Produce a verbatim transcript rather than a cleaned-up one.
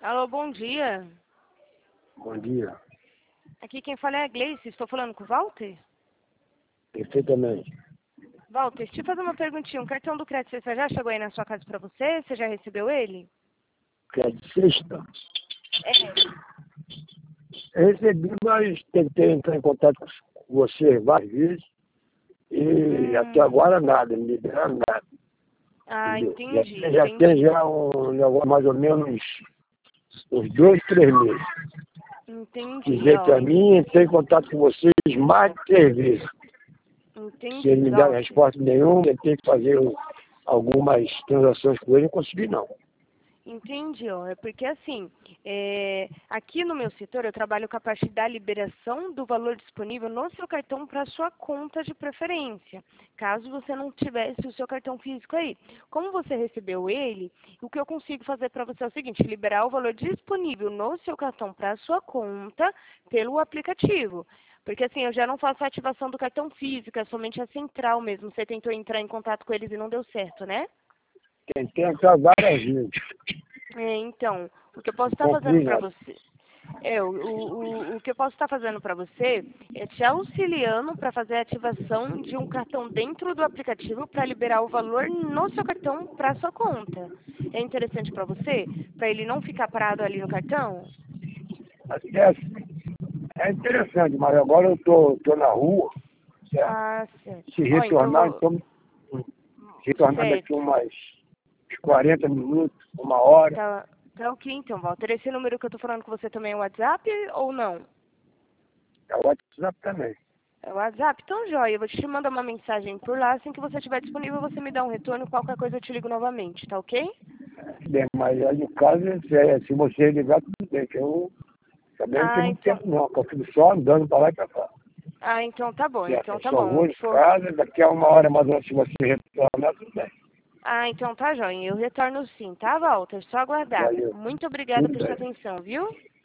Alô, bom dia. Bom dia. Aqui quem fala é a Gleice. Estou falando com o Walter? Perfeitamente. Walter, deixa eu fazer uma perguntinha. Um cartão do crédito você já chegou aí na sua casa para você? Você já recebeu ele? Que é de sexta. É. Eu recebi, mas tentei entrar em contato com você várias vezes e Hum. até agora nada, não me liberaram nada. Ah, Entendeu? entendi, Já, já entendi. tem já um negócio mais ou menos uns dois, três meses. Entendi, Dizer para ó. mim, entrei em contato com vocês mais de três vezes. Entendi, Sem me dar Walter. resposta nenhuma, eu tenho que fazer um- algumas transações com ele e não consegui não. Entendi, ó. É porque assim, é, aqui no meu setor eu trabalho com a parte da liberação do valor disponível no seu cartão para sua conta de preferência, caso você não tivesse o seu cartão físico aí. Como você recebeu ele, o que eu consigo fazer para você é o seguinte, liberar o valor disponível no seu cartão para sua conta pelo aplicativo. Porque assim, eu já não faço a ativação do cartão físico, é somente a central mesmo. Você tentou entrar em contato com eles e não deu certo, né? Tentei entrar várias vezes. É, então, o que eu posso estar fazendo Cumpri para nada. você, é, o, o, o que eu posso estar fazendo para você é te auxiliando para fazer a ativação de um cartão dentro do aplicativo para liberar o valor no seu cartão para sua conta. É interessante para você? Para ele não ficar parado ali no cartão? Até é interessante, mas agora eu tô, tô na rua, certo? Ah, certo. Se Ó, então, retornar, vou- então, retornar daqui certo. umas quarenta minutos, uma hora, Tá, tá ok, então, Walter. Esse número que eu tô falando com você também é o WhatsApp ou não? é o WhatsApp também. É o WhatsApp? Então, joia. Eu vou te mandar uma mensagem por lá. Assim que você estiver disponível, você me dá um retorno. Qualquer coisa eu te ligo novamente, tá ok? Bem, mas aí no caso, se, é- se você ligar, tudo bem, que eu também não tenho Ah, muito então. tempo não, que eu fico só andando para lá e para cá. Ah, então tá bom. Certo? Então Eu tá só bom. vou de For... casa, daqui a uma hora mais ou menos, se você retornar, tudo bem. Ah, então tá joia. Eu retorno sim, tá, Walter? Só aguardar. Valeu. Muito obrigada Tudo por sua bem. atenção, viu?